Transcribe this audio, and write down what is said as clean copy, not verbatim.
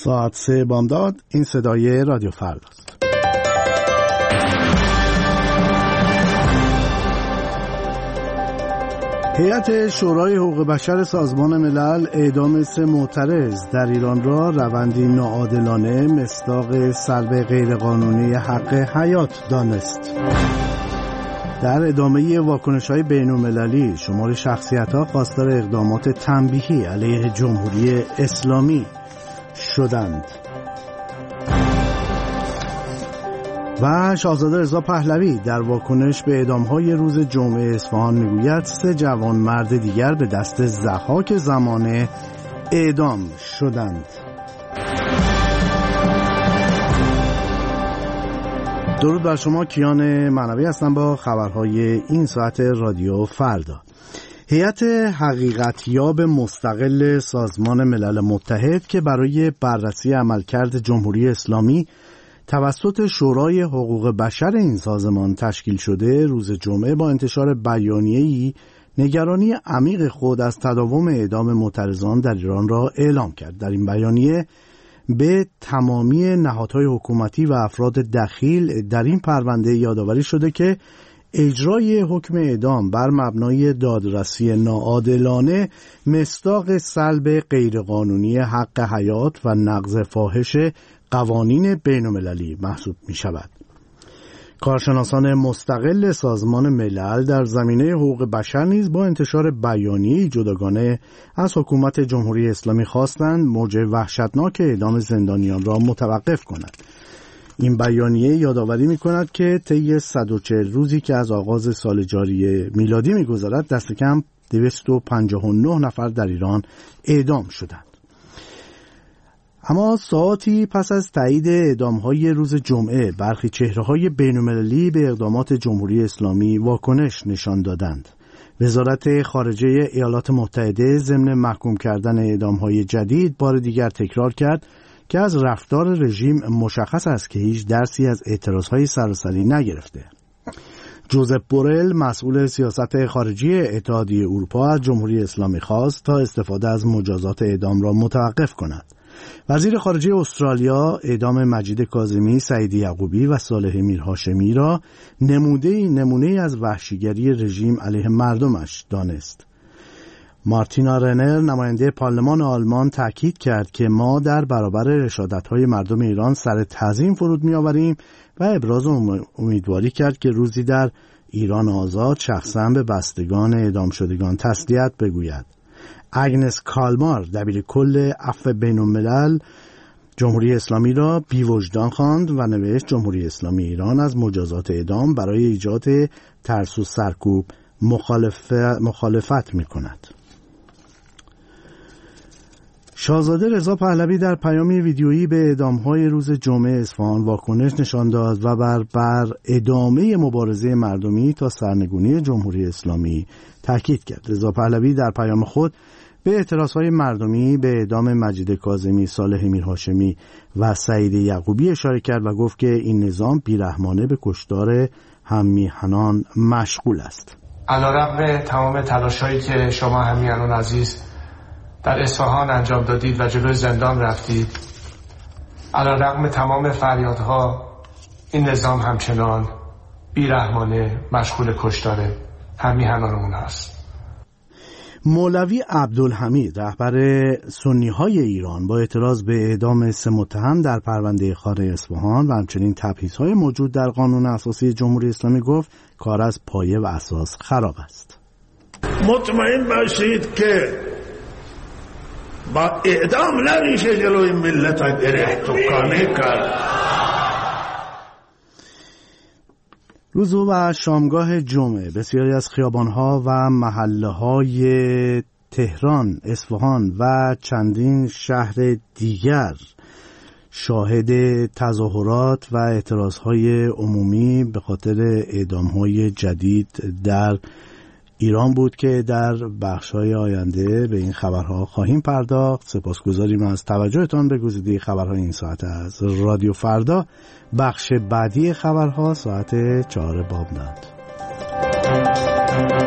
ساعت 3 بامداد. این صدای رادیو فرداست. هیئت شورای حقوق بشر سازمان ملل اعدام 3 معترض در ایران را روندی ناعادلانه مصداق سلب غیرقانونی حق حیات دانست. در ادامه واکنش‌های بین‌المللی شمار شخصیت‌ها خواستار اقدامات تنبیهی علیه جمهوری اسلامی شدند. و شاهزاده رضا پهلوی در واکنش به اعدام‌های روز جمعه اصفهان میگوید 3 جوان مرد دیگر به دست ضحاک زمانه اعدام شدند. درود بر شما، کیان معنوی هستم با خبرهای این ساعت رادیو فردا. هیئت حقیقتیاب مستقل سازمان ملل متحد که برای بررسی عملکرد جمهوری اسلامی توسط شورای حقوق بشر این سازمان تشکیل شده، روز جمعه با انتشار بیانیه‌ای نگرانی عمیق خود از تداوم اعدام معترضان در ایران را اعلام کرد. در این بیانیه به تمامی نهادهای حکومتی و افراد دخیل در این پرونده یادآوری شده که اجرای حکم اعدام بر مبنای دادرسی ناعادلانه مصداق سلب غیرقانونی حق حیات و نقض فاحش قوانین بین‌المللی محسوب می شود. کارشناسان مستقل سازمان ملل در زمینه حقوق بشر نیز با انتشار بیانیه‌ای جداگانه از حکومت جمهوری اسلامی خواستند موج وحشتناک اعدام زندانیان را متوقف کند. این بیانیه یادآوری می‌کند که طی 140 روزی که از آغاز سال جاری میلادی می‌گذرد دست کم 259 نفر در ایران اعدام شدند. اما ساعتی پس از تایید اعدام‌های روز جمعه برخی چهره‌های بین‌المللی به اقدامات جمهوری اسلامی واکنش نشان دادند. وزارت خارجه ایالات متحده ضمن محکوم کردن اعدام‌های جدید بار دیگر تکرار کرد که از رفتار رژیم مشخص است که هیچ درسی از اعتراض‌های سراسری نگرفته. جوزپ بورل مسئول سیاست خارجی اتحادیه اروپا از جمهوری اسلامی خواست تا استفاده از مجازات اعدام را متوقف کند. وزیر خارجه استرالیا اعدام مجید کاظمی، سعید یعقوبی و صالح میرهاشمی را نمونه از وحشیگری رژیم علیه مردمش دانست. مارتینا رنر نماینده پارلمان آلمان تاکید کرد که ما در برابر رشادت‌های مردم ایران سر تعظیم فرود می‌آوریم و ابراز امیدواری کرد که روزی در ایران آزاد شخصاً به بستگان اعدام شدگان تسلیت بگوید. اگنس کالمار دبیر کل عفو بین‌الملل جمهوری اسلامی را بی‌وجدان خواند و نوشت جمهوری اسلامی ایران از مجازات اعدام برای ایجاد ترس و سرکوب مخالفت می‌کند. شاهزاده رضا پهلوی در پیامی ویدیویی به اعدام‌های روز جمعه اصفهان واکنش نشان داد و بر ادامه مبارزه مردمی تا سرنگونی جمهوری اسلامی تاکید کرد. رضا پهلوی در پیام خود به اعتراض‌های مردمی به اعدام مجید کاظمی، صالح میرهاشمی و سعید یعقوبی اشاره کرد و گفت که این نظام بیرحمانه به کشتار هم‌میهنان مشغول است. علیرغم تمام تلاش‌هایی که شما هممیهنان عزیز در اصفهان انجام دادید و جلوی زندان رفتید، علیرغم تمام فریادها این نظام همچنان بیرحمانه مشغول کشتار هممیهنانمون است. مولوی عبدالحمید رهبر سنی‌های ایران با اعتراض به اعدام 3 متهم در پرونده خانه اصفهان و همچنین تبعیض‌های موجود در قانون اساسی جمهوری اسلامی گفت کار از پایه و اساس خراب است. مطمئن باشید که با اعدام نمیشه جلوی ملت گره تو کانه کرد. روز و شامگاه جمعه بسیاری از خیابان‌ها و محله‌های تهران، اصفهان و چندین شهر دیگر شاهد تظاهرات و اعتراض‌های عمومی به خاطر اعدام‌های جدید در ایران بود که در بخش‌های آینده به این خبرها خواهیم پرداخت. سپاسگزاریم از توجهتان به گزیده خبرهای این ساعت از رادیو فردا. بخش بعدی خبرها ساعت 4 بامداد.